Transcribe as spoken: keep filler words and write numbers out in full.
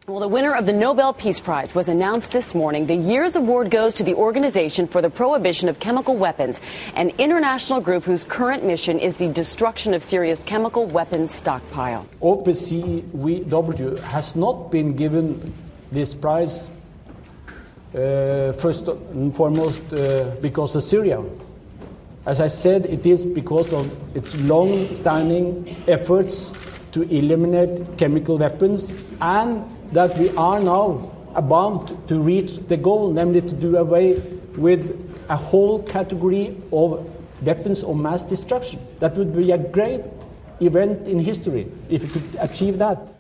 Well, the winner of the Nobel Peace Prize was announced this morning. The year's award goes to the Organization for the Prohibition of Chemical Weapons, an international group whose current mission is the destruction of Syria's chemical weapons stockpile. O P C W has not been given this prize, uh, first and foremost, uh, because of Syria. As I said, it is because of its long-standing efforts to eliminate chemical weapons, and that we are now about to reach the goal, namely to do away with a whole category of weapons of mass destruction. That would be a great event in history if we could achieve that.